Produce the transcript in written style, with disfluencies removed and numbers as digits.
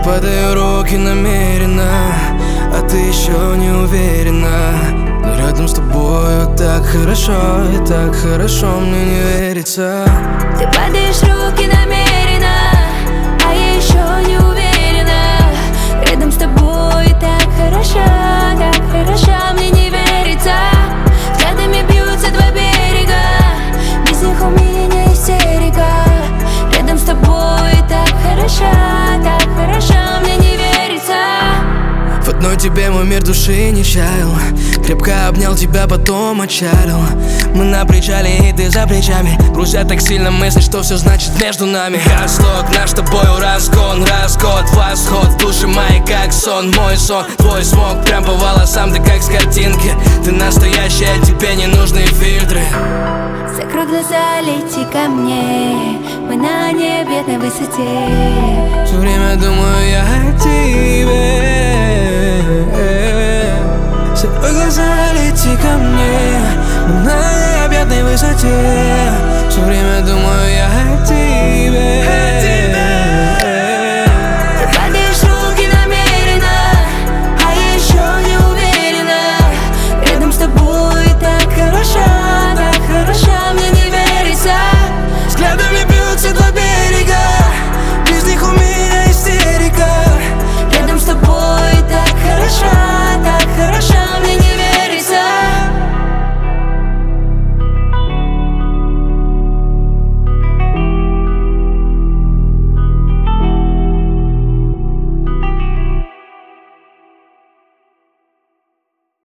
подаю руки намеренно, а ты еще не уверена. Но рядом с тобою так хорошо, и так хорошо мне не верится. Ты подаешь руки намеренно, а я еще не уверена. Рядом с тобой так хорошо мне не верится. Взглядами бьются два берега, без них у меня истерика. Рядом с тобой так хорошо мне не верится. В одной тебе мой мир души не чаял, крепко обнял тебя, потом отчалил. Мы на причале, и ты за плечами. Грузят так сильно мысли, что все значит между нами. Гадслок, наш с тобою разгон, расход, восход. Души мои как сон, мой сон, твой смог. Прям по волосам, ты как с картинки. Ты настоящая, тебе не нужны фильтры. Закрой глаза, лети ко мне, мы на небесной высоте. Все время думаю я о тебе. Закрой глаза, лети ко мне, мы на необъятной высоте. Все время думаю я о тебе.